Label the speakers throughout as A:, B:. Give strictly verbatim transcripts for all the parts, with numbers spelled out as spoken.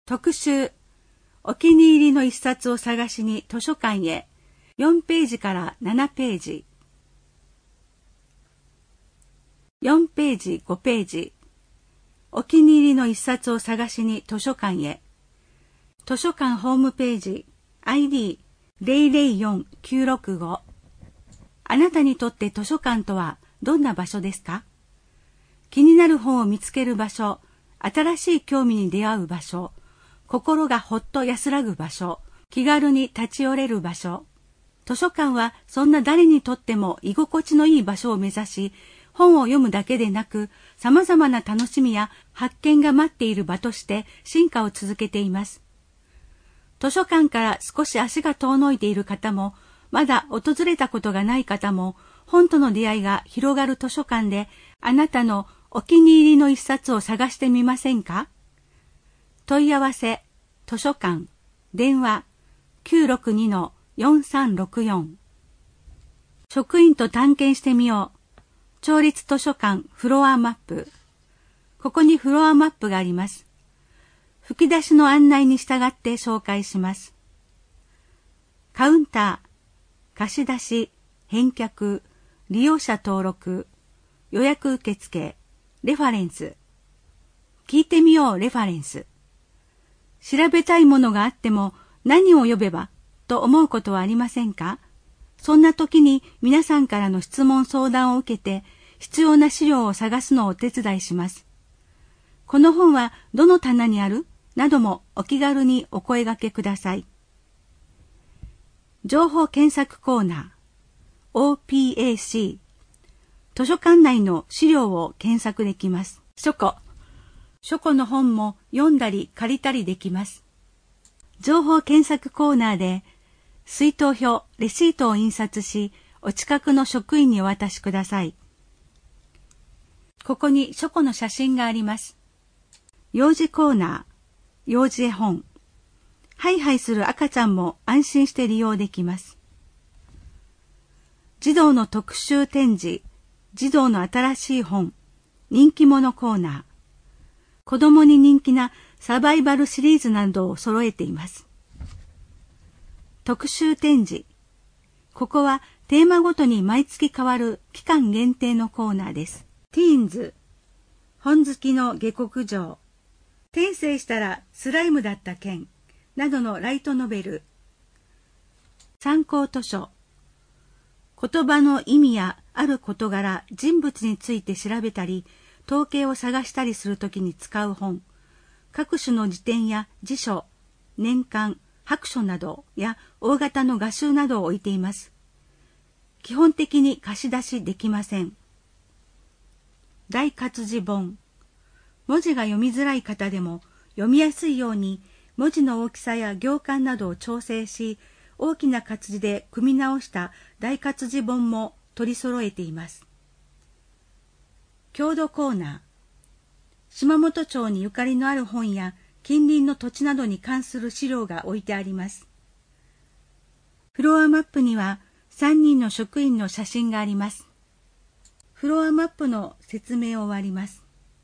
A: 特集、お気に入りの一冊を探しに図書館へ、よんページからななページ。よんページ、ごページ。お気に入りの一冊を探しに図書館へ。図書館ホームページ アイディーゼロゼロよんきゅうろくご。あなたにとって図書館とはどんな場所ですか？気になる本を見つける場所、新しい興味に出会う場所、心がほっと安らぐ場所、気軽に立ち寄れる場所。図書館はそんな誰にとっても居心地のいい場所を目指し、本を読むだけでなく、様々な楽しみや発見が待っている場として進化を続けています。図書館から少し足が遠のいている方も、まだ訪れたことがない方も、本との出会いが広がる図書館で、あなたのお気に入りの一冊を探してみませんか？問い合わせ、図書館、電話、きゅうろくにのよんさんろくよん。職員と探検してみよう。町立図書館フロアマップ。ここにフロアマップがあります。吹き出しの案内に従って紹介します。カウンター、貸し出し、返却、利用者登録、予約受付、レファレンス。聞いてみようレファレンス。調べたいものがあっても何を呼べばと思うことはありませんか？そんな時に皆さんからの質問相談を受けて必要な資料を探すのをお手伝いします。この本はどの棚にある？などもお気軽にお声掛けください。情報検索コーナー オーピーエーシー 図書館内の資料を検索できます。書庫書庫の本も読んだり借りたりできます。情報検索コーナーで水筒表、レシートを印刷し、お近くの職員にお渡しください。ここに書庫の写真があります。幼児コーナー、幼児絵本。ハイハイする赤ちゃんも安心して利用できます。児童の特集展示、児童の新しい本、人気者コーナー。子供に人気なサバイバルシリーズなどを揃えています。特集展示。ここはテーマごとに毎月変わる期間限定のコーナーです。ティーンズ。本好きの下克上。転生したらスライムだった件。などのライトノベル。参考図書。言葉の意味やある事柄、人物について調べたり、統計を探したりするときに使う本。各種の辞典や辞書、年間、白書などや大型の画集などを置いています。基本的に貸し出しできません。大活字本。文字が読みづらい方でも読みやすいように文字の大きさや行間などを調整し、大きな活字で組み直した大活字本も取り揃えています。郷土コーナー。島本町にゆかりのある本や近隣の土地などに関する資料が置いてあります。フロアマップにはさんにんの職員の写真があります。フロアマップの説明を終わります。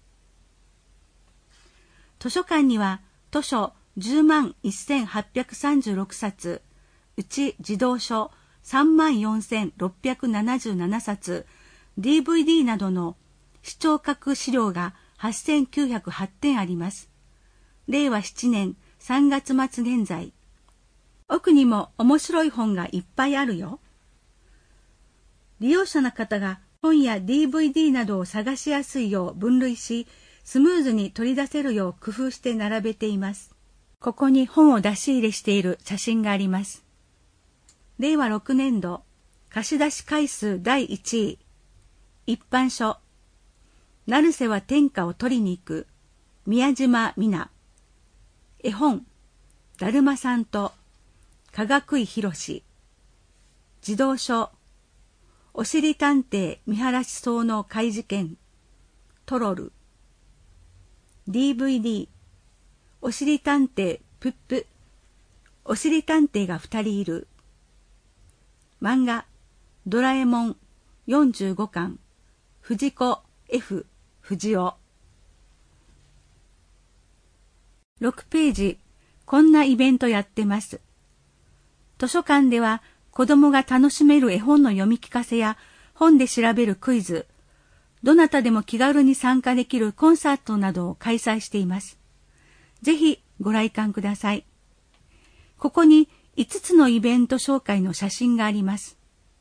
A: 図書館には図書じゅうまんせんはっぴゃくさんじゅうろくさつ、うち児童書さんまんよんせんろっぴゃくななじゅうななさつ、ディーブイディー などの視聴覚資料がはっせんきゅうひゃくはちてんあります。れいわななねんさんがつまつ現在。奥にも面白い本がいっぱいあるよ。利用者の方が本や ディーブイディー などを探しやすいよう分類し、スムーズに取り出せるよう工夫して並べています。ここに本を出し入れしている写真があります。れいわろくねんど貸し出し回数だいいちい。一般書。成瀬は天下を取りに行く。宮島美奈。絵本。だるまさんとかがくいひろし。児童書。おしりたんてい見晴らし草の怪事件。トロル。ディーブイディー。おしりたんていプップ。おしりたんていがふたりいる。漫画。ドラえもんよんじゅうごかん。藤子 F 不二雄。 ろくページ、こんなイベントやってます。図書館では子供が楽しめる絵本の読み聞かせや本で調べるクイズ、どなたでも気軽に参加できるコンサートなどを開催しています。ぜひご来館ください。ここにいつつのイベント紹介の写真があります。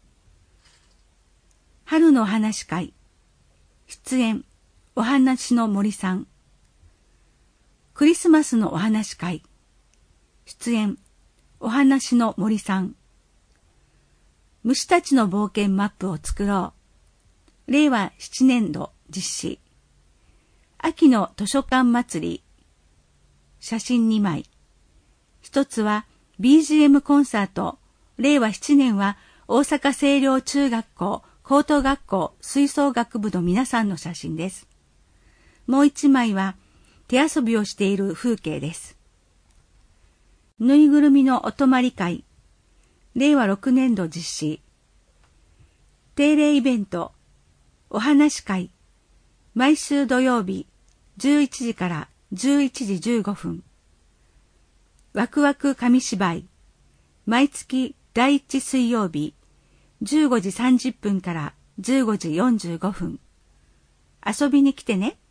A: 春のお話会、出演、お話の森さん。クリスマスのお話会、出演、お話の森さん。虫たちの冒険マップを作ろう。れいわななねんど実施。秋の図書館祭り。写真にまい。一つは ビージーエム コンサート。れいわななねんは大阪清涼中学校、高等学校吹奏楽部の皆さんの写真です。もう一枚は手遊びをしている風景です。ぬいぐるみのお泊まり会。れいわろくねんど実施。定例イベント。お話会。毎週土曜日じゅういちじからじゅういちじじゅうごふん。ワクワク紙芝居。毎月だいいち水曜日じゅうごじさんじゅっぷんからじゅうごじよんじゅうごふん。遊びに来てね。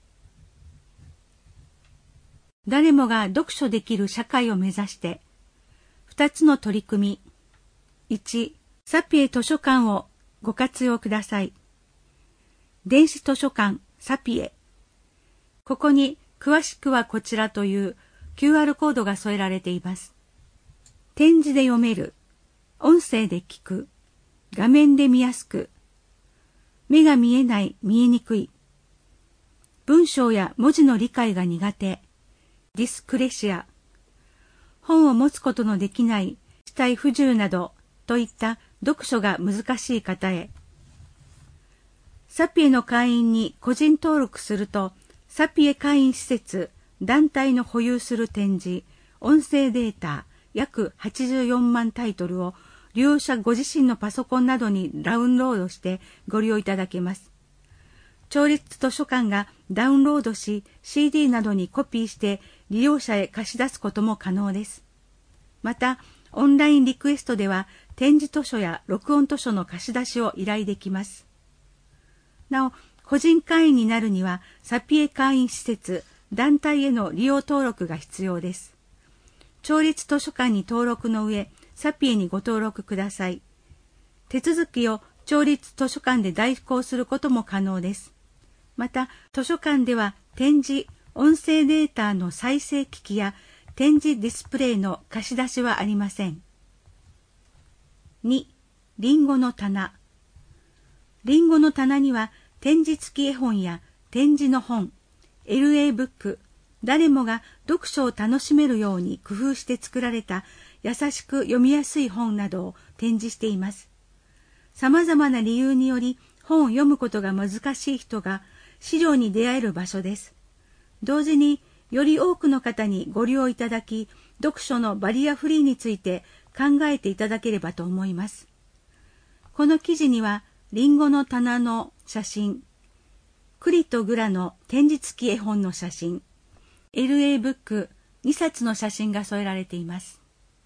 A: 誰もが読書できる社会を目指して、二つの取り組み。いち、サピエ図書館をご活用ください。電子図書館サピエ。ここに詳しくはこちらという キューアール コードが添えられています。点字で読める、音声で聞く、画面で見やすく、目が見えない、見えにくい、文章や文字の理解が苦手、ディスクレシア、本を持つことのできない肢体不自由などといった読書が難しい方へ。サピエの会員に個人登録すると、サピエ会員施設、団体の保有する展示、音声データ、約はちじゅうよんまんタイトルを利用者ご自身のパソコンなどにダウンロードしてご利用いただけます。町立図書館がダウンロードし シーディー などにコピーして利用者へ貸し出すことも可能です。また、オンラインリクエストでは展示図書や録音図書の貸し出しを依頼できます。なお、個人会員になるにはサピエ会員施設、団体への利用登録が必要です。町立図書館に登録の上、サピエにご登録ください。手続きを町立図書館で代行することも可能です。また、図書館では展示、音声データの再生機器や展示ディスプレイの貸し出しはありません。に、リンゴの棚。リンゴの棚には展示付き絵本や展示の本、エルエー ブック、誰もが読書を楽しめるように工夫して作られた優しく読みやすい本などを展示しています。様々な理由により本を読むことが難しい人が資料に出会える場所です。同時により多くの方にご利用いただき、読書のバリアフリーについて考えていただければと思います。この記事にはリンゴの棚の写真、栗とグラの展示付き絵本の写真、エルエー ブックにさつの写真が添えられています。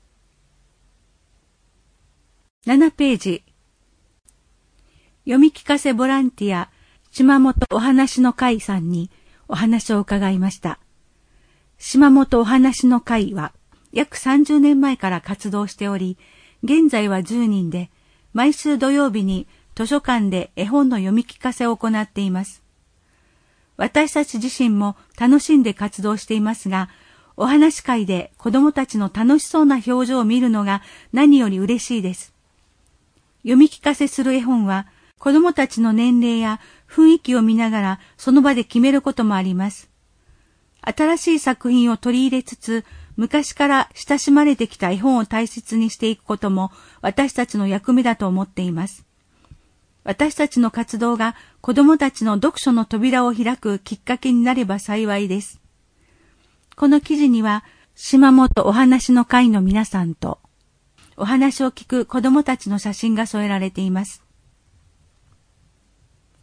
A: ななページ。読み聞かせボランティア島本お話の会さんにお話を伺いました。島本お話の会は約さんじゅうねんまえから活動しており、現在はじゅうにんで毎週土曜日に図書館で絵本の読み聞かせを行っています。私たち自身も楽しんで活動していますが、お話会で子どもたちの楽しそうな表情を見るのが何より嬉しいです。読み聞かせする絵本は子どもたちの年齢や雰囲気を見ながらその場で決めることもあります。新しい作品を取り入れつつ、昔から親しまれてきた絵本を大切にしていくことも私たちの役目だと思っています。私たちの活動が子どもたちの読書の扉を開くきっかけになれば幸いです。この記事には島本お話の会の皆さんとお話を聞く子どもたちの写真が添えられています。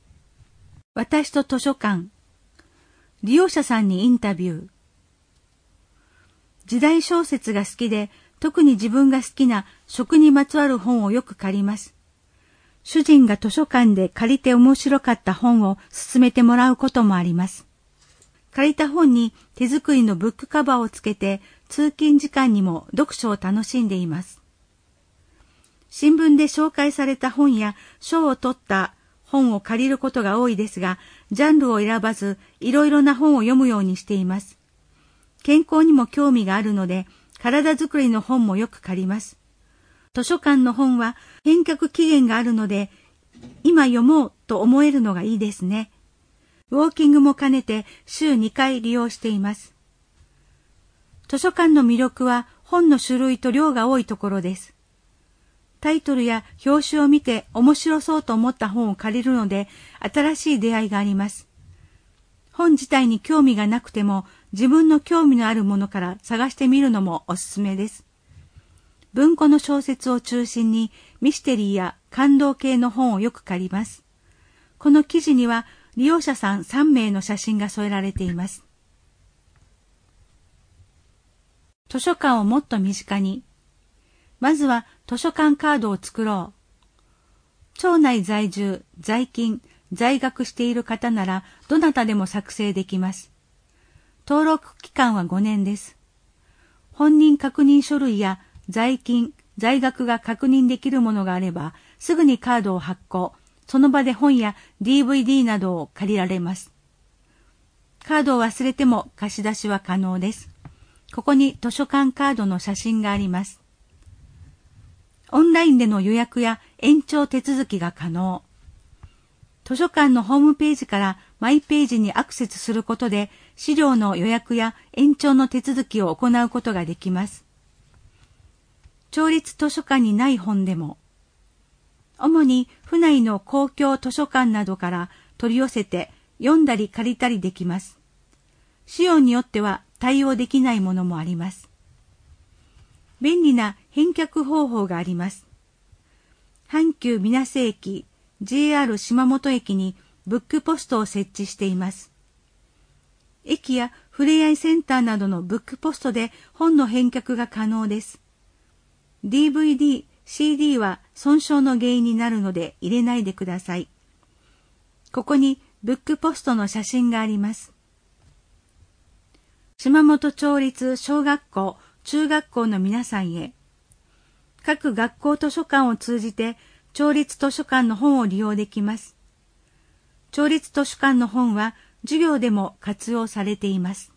A: 私と図書館、利用者さんにインタビュー。 時代小説が好きで、特に自分が好きな食にまつわる本をよく借ります。主人が図書館で借りて面白かった本を勧めてもらうこともあります。借りた本に手作りのブックカバーをつけて、通勤時間にも読書を楽しんでいます。新聞で紹介された本や賞を取った本を借りることが多いですが、ジャンルを選ばずいろいろな本を読むようにしています。健康にも興味があるので、体づくりの本もよく借ります。図書館の本は返却期限があるので、今読もうと思えるのがいいですね。ウォーキングも兼ねて週にかい利用しています。図書館の魅力は本の種類と量が多いところです。タイトルや表紙を見て面白そうと思った本を借りるので、新しい出会いがあります。本自体に興味がなくても、自分の興味のあるものから探してみるのもおすすめです。文庫の小説を中心にミステリーや感動系の本をよく借ります。この記事には利用者さんさんめいの写真が添えられています。図書館をもっと身近に。まずは図書館カードを作ろう。町内在住、在勤、在学している方ならどなたでも作成できます。登録期間はごねんです。本人確認書類や在勤、在学が確認できるものがあれば、すぐにカードを発行、その場で本や ディーブイディー などを借りられます。カードを忘れても貸し出しは可能です。ここに図書館カードの写真があります。オンラインでの予約や延長手続きが可能。図書館のホームページからマイページにアクセスすることで、資料の予約や延長の手続きを行うことができます。町立図書館にない本でも、主に府内の公共図書館などから取り寄せて読んだり借りたりできます。仕様によっては対応できないものもあります。便利な返却方法があります。阪急水瀬駅、ジェイアール 島本駅にブックポストを設置しています。駅やふれあいセンターなどのブックポストで本の返却が可能です。ディーブイディー、シーディー は損傷の原因になるので入れないでください。ここにブックポストの写真があります。島本町立小学校、中学校の皆さんへ。各学校図書館を通じて町立図書館の本を利用できます。町立図書館の本は授業でも活用されています。